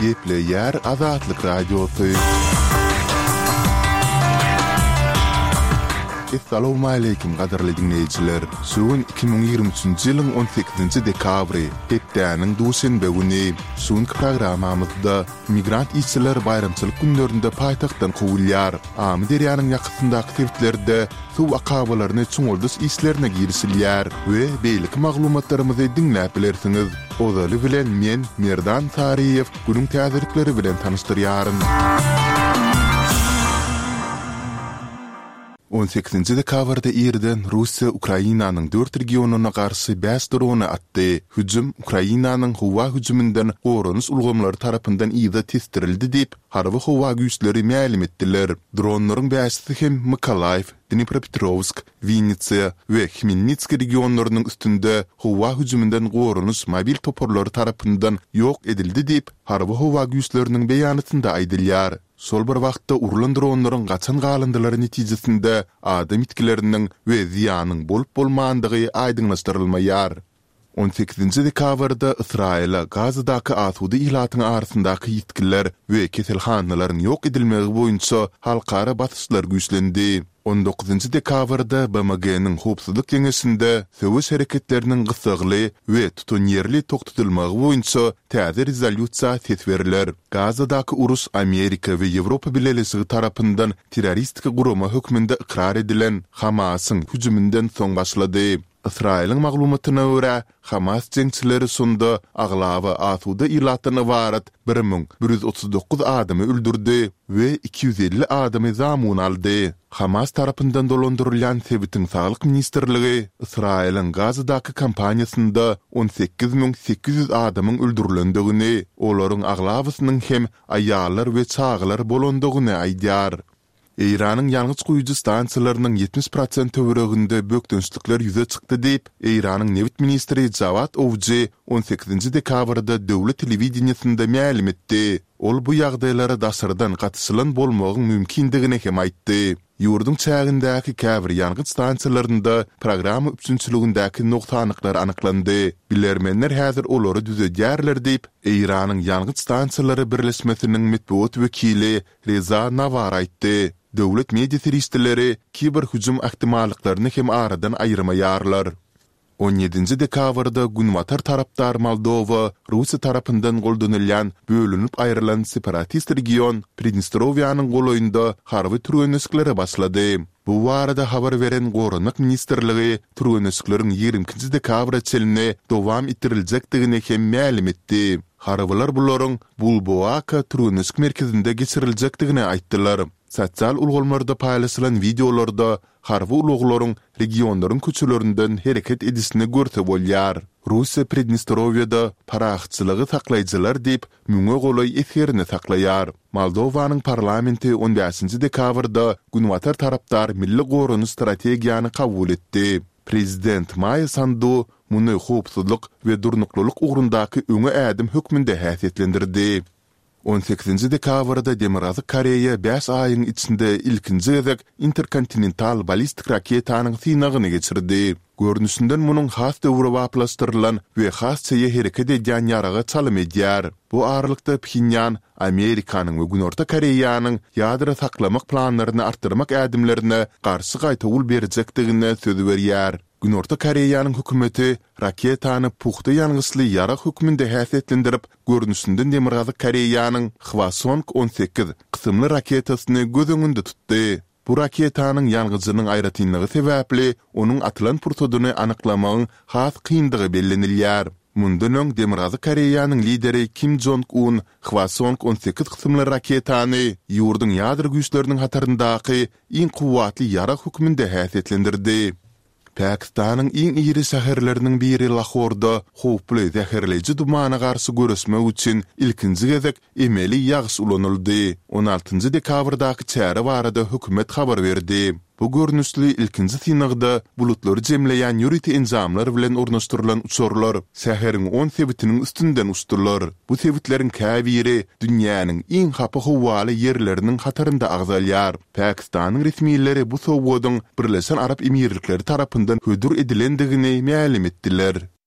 Gepleyer Azatlyk Radiosu. Assalamu alaykum gadarly dinleyijiler. Suun 2023-nji ýylyň 18-nji dekabry, hepdäniň duşanbe güni suun programamyzda migrant işçiler bayramçylyk günlerinde paýtagtdan kowulýar. Amy derýanyň ýakyndaky tewtlerde suw akabalaryny çuňuldys işlerine girişilýär we beýlik maglumatlarymyzy dinläp bilersiňiz. Ozaly bilen men Merdan Tariýew günüň täzirlikleri bilen tanışdyrýaryn. 18-nji dekabrda Irden Russiýa Ukrainanyň 4 regionuna garşy 5 drony atdy. Hüjüm Ukrainanyň howa hüjümünden gorunys ulgamlary tarapyndan ýa-da testirildi diýip harby howa güýçleri ma'lum etdiler. Dronlaryň 5-si hem Mykolaiv, Dnipropetrovsk, Vinnytsia we Khmelnytski regionlarynyň üstünde howa hüjümünden gorunys mobil toporlary tarapyndan ýok edildi diýip harby howa güýçleriniň beýanatynda aýdylýar. Sol bir wagtda urulan dronlaryň gaçan galyndyları netijesinde adam itkileriniň we ziýanyň bolup bolmandygy aýdynlaşdyrylmaýar. 18-nji dekabrda Israila Gazadaky asudy ilatyň arasyndaky ýetkiler we keselhanalaryň ýok edilmegi boýunça halkara batyşlar güýçlendi. 19-njy dekabrda BMG-niň howpsuzlyk keňeşinde söwüş hereketleriniň gysagly we tutunýerli toktatylmagy boýunça täze rezolyutsiýa tetweriler. Gazadaky urus Amerika we Ýewropa bilelisigi tarapyndan terroristik gurama hökmünde ikrar edilen Hamasyň hüjümünden soň başlady. Israil'in maglumatyna görä, Hamas jeňçileri sonda aglawa asuda ilatyna barat 1139 adamy öldürdi we 250 adamy zamun aldy. Hamas tarapyndan dolandyrylýan Sebitin Saglyk Ministrligi Israil'in Gazadaky kampaniýasynda 18800 adamyň öldürilendigini, olaryň aglawasynyň hem aýallar we çaglar bolandygyny aýdýar. Iranyň ýalňyç guýucu stansiýalarynyň 70% töwereginde bökdünçlikler ýüze çykdy diýip Iranyň Newt ministri Jawad Owji 18-nji dekabrda döwlet telewizionyasynda ma'lum etdi. Ol bu ýagdaýlara dasyrdan gatyşylan bolmagyň mümkindigini hem aýtdy. Ýurdun çägindäki käbir ýalňyç stansiýalarynda programma üçinçiligindäki noktanyklar anyklandy. Bilermenler häzir olary düzedýärler diýip Iranyň ýalňyç stansiýalary birleşmesiniň medeniýet wekili Reza Navar aýtdy. Döwlet media teristleri kiber hüjüm ähtimallyklaryny hem aradan aýyrmaýarlar. 17-nji dekabrda Günwatar tarapdar Moldova Russiýa tarapyndan goldanylýan bölünip aýrylan separatist region Pridnestrovýanyň golaýynda harby türgenişliklere başlady. Bu arada habar veren Gorunluk Ministerligi türgenişlikleriň 20-nji dekabra çeline dowam etdiriljakdygyny hem ma'lum etdi. Harbylar bularyň Bulboaka türgenişlik merkezinde geçiriljekdigini aýtdylar. Sosial ulgamlarda paýlaşylan videolarda harby uluglaryň regionlaryň köçelerinden hereket edisini görse bolýar. Russiýa Pridnestrovýada paraxçylygy saklaýjylar diýip müňe golay eferini saklaýar. Moldowanyň parlamenti 15-nji dekabrda Günwatar tarapdar milli gorunys strategiýany kabul etdi. Prezident Maya Sandu muny howpsuzlyk we durnuklyk ugrundaky öňe ädim hökmünde häsiýetlendirdi. 18-nji dekabrda Demirazy Koreýa 5 aýyň içinde ilkinji gezek interkontinental ballistik raketanyň synagyny geçirdi. Görnüşinden munyň has döwre waplaşdyrylan we has çeýe hereket edýän ýaraga çalym edýär. Bu aralykda Pxinyan, Amerikanyň we Günorta Koreýanyň ýadra saklamak planlaryny artdyrmak ädimlerine garşy gaýta ul berjekdigine söz berýär. Günorta Koreýanyň hökümeti raketany puxta ýalňysly ýara hökmünde häsiýetlendirip, görnüşinden Demirazy Koreýanyň Hwasong-18 kysymly raketasyny göz öňünde tutdy. Bu raketanyň ýalňyjynyň aýratynlygy sebäpli onuň atylan purtodyny anyklamagyň has kyndygy bellenilýär. Mundan öň Demirazy Koreýanyň lideri Kim Jong-un Hwasong-18 kysymly raketany ýurdun ýadra güýçleriniň hataryndaky iň kuwatly ýara hökmünde häsiýetlendirdi. Pakistanyň iň iri şäherleriniň biri Lahorda howply zäherleýici dumana garşy görüşmek üçin ilkinji gezek emeli ýagyş ulanyldy. 16-njy dekabrdaky çäre barada hökümet habar berdi. Bu görnüşli ilkinji synagda bulutlary jemleýän ýüriti enzamlar bilen ornaşdyrylan uçurlar şäheriň 10 sebitiniň üstünden uçdylar. Bu sebitleriň käbiri dünýäniň iň hapa howaly ýerleriniň hatarynda agzalýar. Pakistanyň resmiýetleri bu sowgadyň Birleşen Arap Emirlikleri tarapyndan hödür edilendigini ma'lum etdiler.